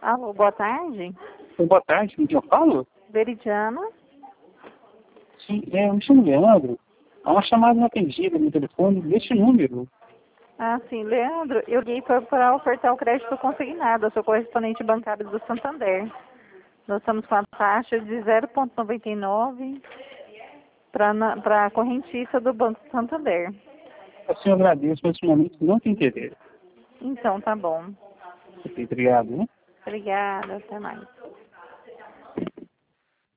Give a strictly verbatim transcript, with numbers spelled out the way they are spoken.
Alô, boa tarde. Boa tarde, com quem eu falo? Veridiana. Sim, é, eu me chamo Leandro. Há uma chamada não atendida no telefone deste número. Ah, sim, Leandro, eu liguei para ofertar o crédito consignado, eu sou correspondente bancário do Santander. Nós estamos com a taxa de zero vírgula noventa e nove para a correntista do Banco Santander. Assim eu agradeço, mas nesse momento não tem interesse. Então, tá bom. Ok, obrigado. Né? Obrigada, até mais.